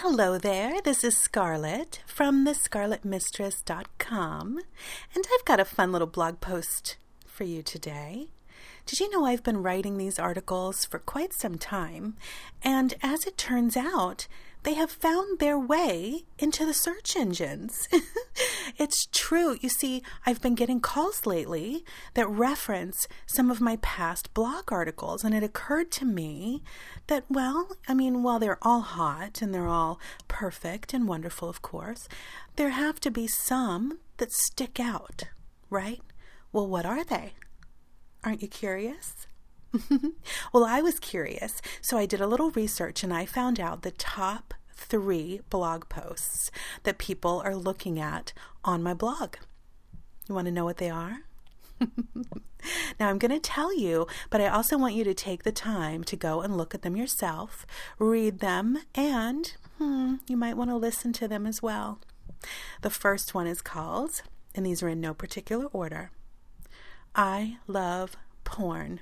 Hello there, this is Scarlett from thescarlettmistress.com, and I've got a fun little blog post for you today. Did you know I've been writing these articles for quite some time, and as it turns out, they have found their way into the search engines. It's true. You see, I've been getting calls lately that reference some of my past blog articles, and it occurred to me that, while they're all hot and they're all perfect and wonderful, of course, there have to be some that stick out, right? Well, what are they? Aren't you curious? Well, I was curious, so I did a little research and I found out the top 3 blog posts that people are looking at on my blog. You want to know what they are? Now, I'm going to tell you, but I also want you to take the time to go and look at them yourself, read them, and you might want to listen to them as well. The first one is called, and these are in no particular order, I Love Porn.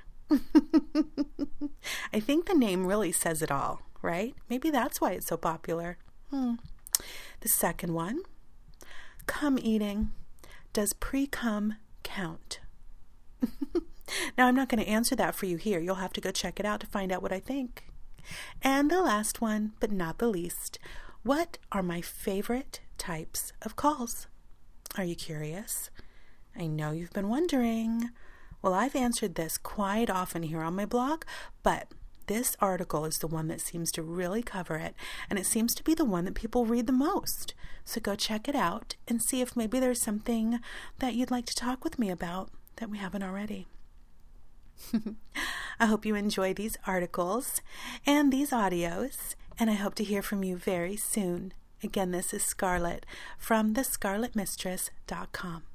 I think the name really says it all, right? Maybe that's why it's so popular. The second one, cum eating. Does pre-cum count? Now, I'm not going to answer that for you here. You'll have to go check it out to find out what I think. And the last one, but not the least, what are my favorite types of calls? Are you curious? I know you've been wondering. Well, I've answered this quite often here on my blog, but this article is the one that seems to really cover it, and it seems to be the one that people read the most. So go check it out and see if maybe there's something that you'd like to talk with me about that we haven't already. I hope you enjoy these articles and these audios, and I hope to hear from you very soon. Again, this is Scarlett from thescarlettmistress.com.